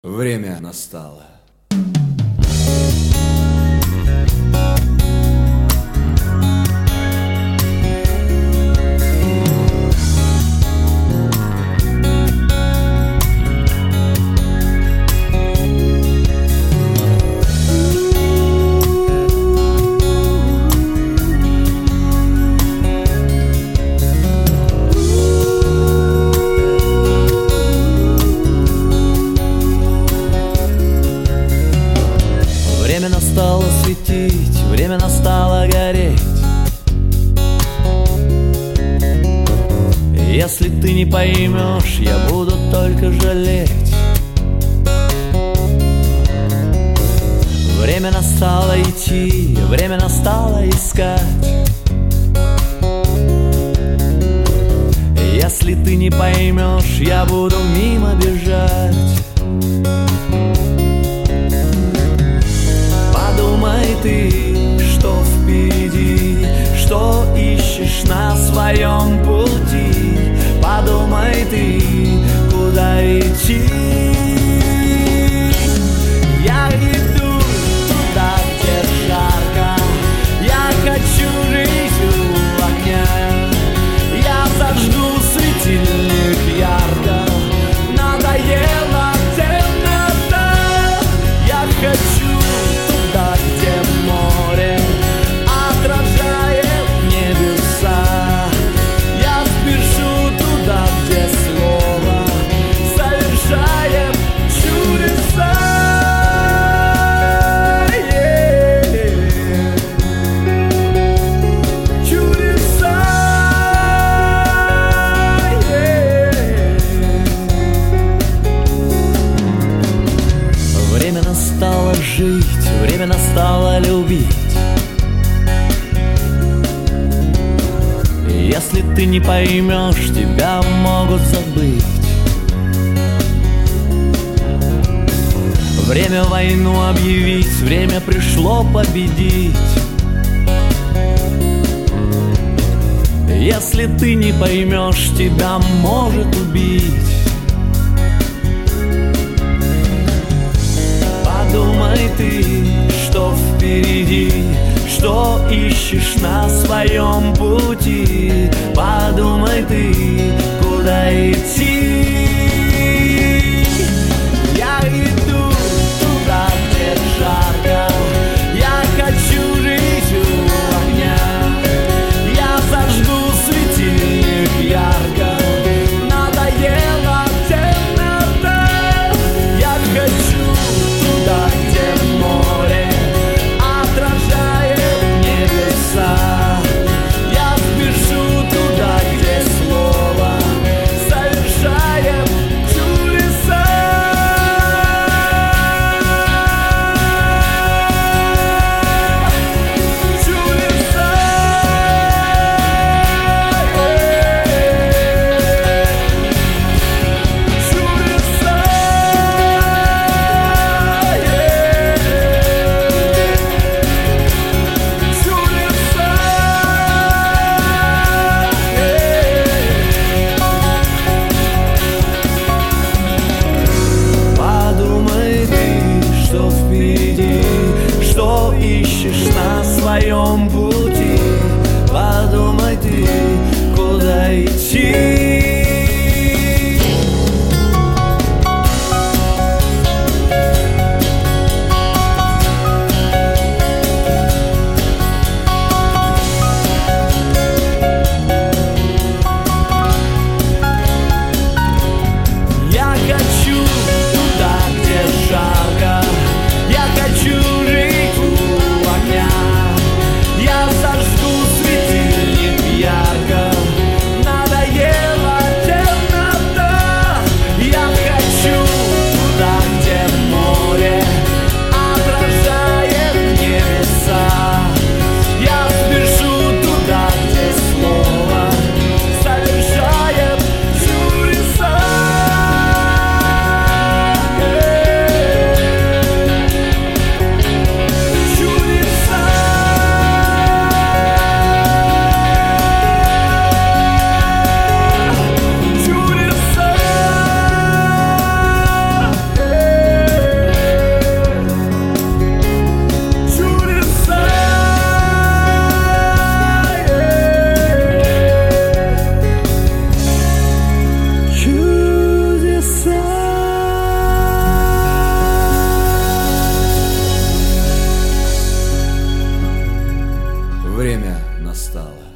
Время настало. Время настало светить, время настало гореть. Если ты не поймешь, я буду только жалеть. Время настало идти, время настало искать. Если ты не поймешь, я буду мимо бежать. Подумай ты, что впереди, что ищешь на своем пути. Подумай ты, куда идти. Я иду туда, где жарко. Я хочу жить у огня. Я зажгу светильник ярко. Надоела темнота. Я хочу туда, где море отражает небеса. Я спешу туда, где слово совершает чудеса. Чудеса. Время настало жить, время настало любить. Если ты не поймешь, тебя могут забыть. Время войну объявить, время пришло победить. Если ты не поймешь, тебя может убить. Подумай ты, что впереди, что ищешь на своем пути. Подумай ты, куда идти. Я иду туда, где жарко. Я хочу жить у огня. Я зажгу светильник ярко. Надоела темнота. Я хочу туда, где море отражает небеса. Я спешу туда, где слово совершает настало.